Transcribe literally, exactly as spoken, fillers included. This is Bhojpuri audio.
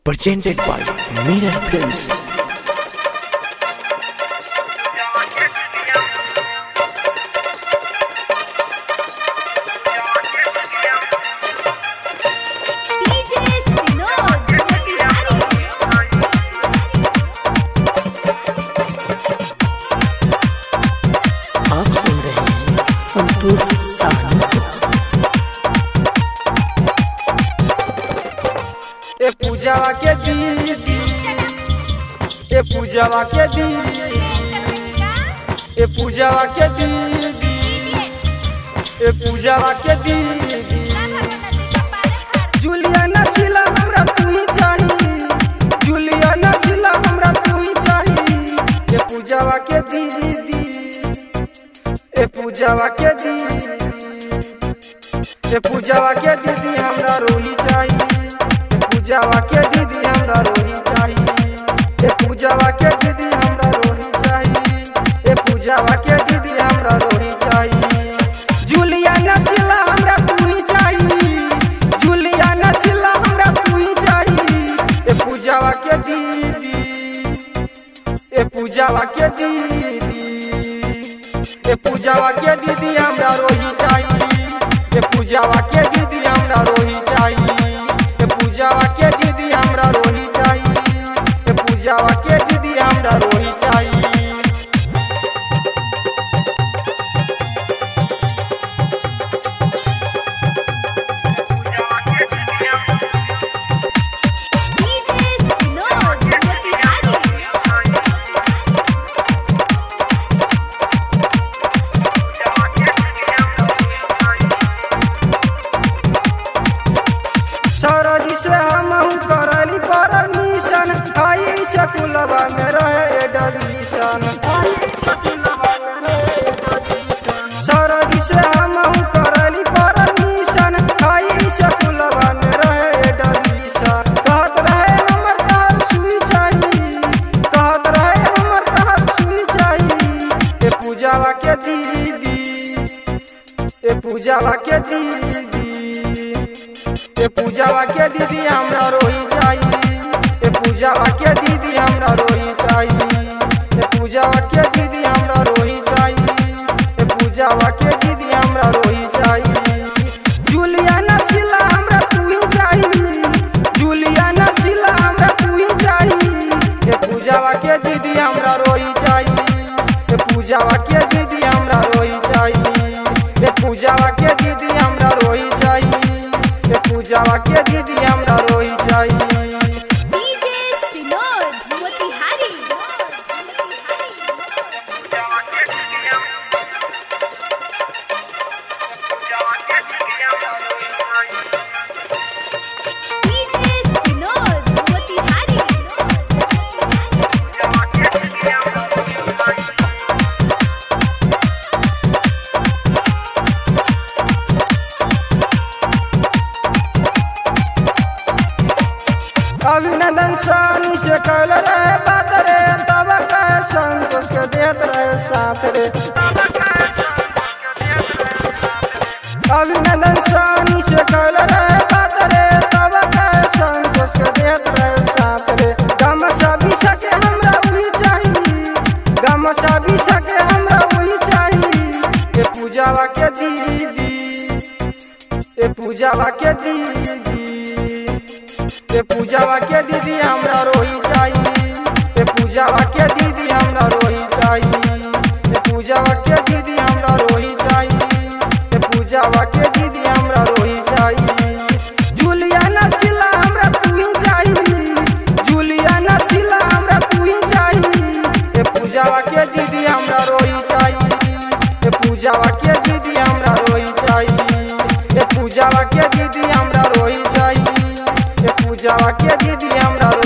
presented by Mirror Films. आप सुन रहे हैं संतोष साहनी को। ए पूजावा के दीदी, ए पूजावा के दीदी, ए पूजावा के दीदी, ए पूजावा के दीदी। जुलिया नसीला हमरा तू ही चाहिए, जुलिया नसीला हमरा तू ही चाहिए। ए पूजावा के दीदी, ए पूजावा के दीदी, ए पूजावा के दीदी हमरा रोही चाहिए। पूजावा के दीदी हमरा रोही चाहिए, ए पूजावा के दीदी हमरा रोही चाहिए, ए पूजावा के दीदी हमरा रोही चाहिए। जुलिया नसीला हमरा तू ही चाहिए, जुलिया नसीला हमरा तू ही चाहिए। ए पूजावा के दीदी, ए पूजावा के दीदी, ए पूजावा के दीदी हमरा रोही चाहिए, ए पूजावा के दीदी हमरा रोही चाहिए। पूजावा के दीदी हमरा रोही चाहिए, ए पूजावा के दीदी हमरा रोही चाहिए। सरजी से हम करली परमिशन, आई स्कूलवा में रहे एडमिशन, आई स्कूलवा में रहे एडमिशन। सरजी से हम करली परमिशन, आई स्कूलवा में रहे एडमिशन। कहत रहे हमर तहर सुई चाहिए, कहत रहे हमर तहर सुई चाहिए। ए पूजावा के दीदी, ए पूजावा के दीदी, ए पूजावा के दीदी हमरा रोही चाहिए, ए पूजावा के दीदी हमरा रोही चाहिए, ए पूजावा के दीदी हमरा रोही चाहिए, ए पूजावा के दीदी हमरा रोही चाहिए। जुलिया नसीला हमरा तू ही चाहिए, जुलिया नसीला हमरा तू ही चाहिए। ए पूजावा के दीदी हमरा रोही चाहिए, ए पूजावा के दीदी हमरा रोही चाहिए, ए पूजावा के दीदी हमरा रोही चाहिए, ए पूजावा के दीदी हमरा रोही चाहिए। अभिनंदन सानी से कल रहे बात रे, तब कहे संतोष के देत रहे साथ रे। अभिनंदन सानी से कल रहे बात रे, तब कहे संतोष के देत रहे साथ रे। गम सभी सके हमरा वही चाहिए, गम सभी सके हमरा वही चाहिए। ए पूजावा के दीदी, ए पूजावा के दीदी, ए पूजावा के दीदी हमरा रोही चाहिए, ए पूजावा के दीदी हमरा रोही चाहिए, ए पूजावा के दीदी हमरा रोही चाहिए, ए पूजावा के दीदी हमरा रोही चाहिए। जुलिया नसीला हमरा तू ही चाहिए, जुलिया नसीला हमरा तू ही चाहिए। ए पूजावा के दीदी हमरा रोही चाहिए, ए पूजावा के दीदी हमरा रोही चाहिए, ए पूजावा के दीदी हमरा रोही चाहिए, ए पूजावा के दीदी हमरा